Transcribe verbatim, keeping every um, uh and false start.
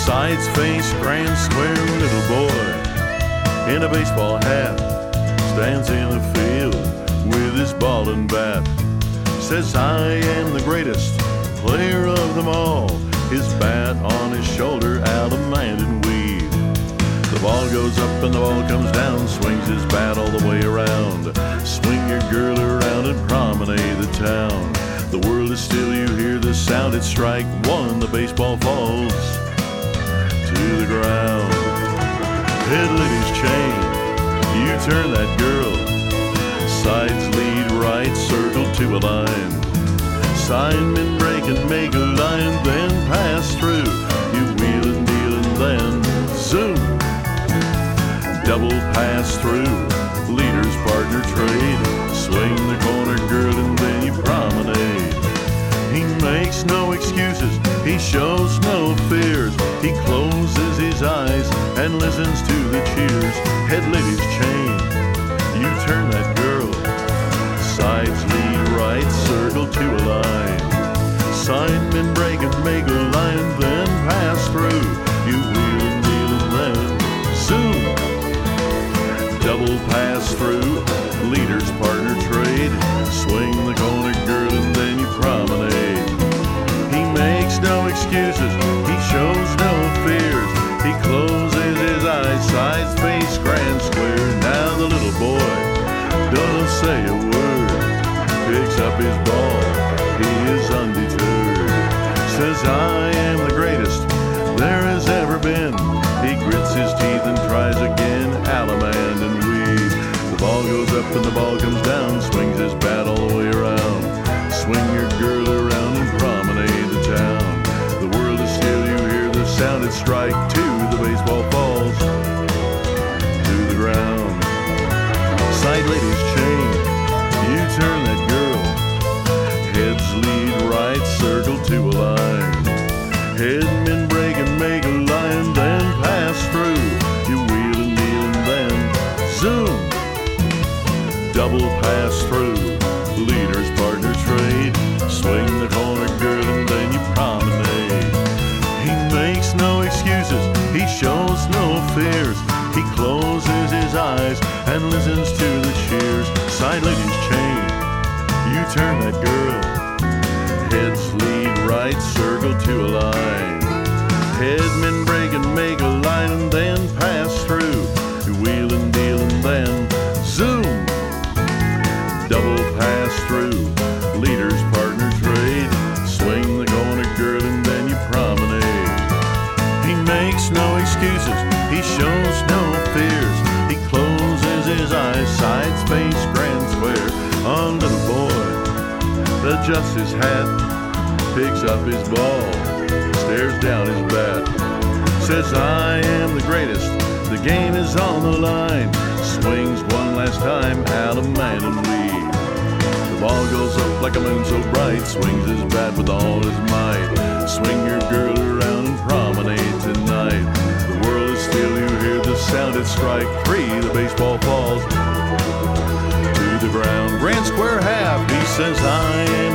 Sides face, grand square little boy in a baseball hat stands in the field with his ball and bat. Says, I am the greatest player of them all. His bat on his shoulder, Allemande and Weed. The ball goes up and the ball comes down, swings his bat all the way around. Swing your girl around and promenade the town. The world is still, you hear the sound. It's strike one, the baseball falls to the ground. Head Liddy's chain, you turn that girl. Sides lead right, circle to a line. Sidemen break and make a line, then pass through. You wheel and deal and then zoom. Double pass through, leaders partner trade. Swing the corner girl and then you promenade. He makes no excuses, he shows no fears. He closes his eyes and listens to the cheers. Head Liddy's chain, you turn that girl. Sides lead right, circle to a line. Sidemen break and make a line, then pass through. You wheel and deal and then zoom. Double pass through, leaders partner trade. Swing the corner girl and then you promenade. He makes no excuses, he shows no fears. He closes his eyes, sides face, grand square. Now the little boy doesn't say a word, picks up his ball, he is undeterred. Says, I am the greatest there has ever been. He grits his teeth and tries again, Allemande and Weed. The ball goes up and the ball comes down, swings his bat all the way around. Swing your girl around and promenade the town. The world is still, you hear the sound. It's strike two, the baseball falls to the ground. Side Liddy's chain, you turn that girl. Heads lead right, circle to a line. Headmen break and make a line, then pass through. You wheel and deal and then zoom. Double pass through, leaders partner trade. Swing the corner girl and then you promenade. He makes no excuses, he shows no fears. He closes his eyes and listens to the cheers. Side Liddy's chain, you turn that girl. Heads lead right, circle to a line. Headmen break and make a line and then pass through. You wheel and deal and then zoom. Double pass through, leaders partner trade. Swing the corner girl and then you promenade. He makes no excuses, he shows no fears. He closes his eyes, sides face, grand square. On little boy, adjusts his hat, picks up his ball, stares down his bat. Says, I am the greatest, the game is on the line. Swings one last time, Allemande and Weed. The ball goes up like a moon so bright, swings his bat with all his might. Swing your girl around and promenade tonight. The world is still, you hear the sound. It's strike three, the baseball falls to the ground. Grand square half, he says, I am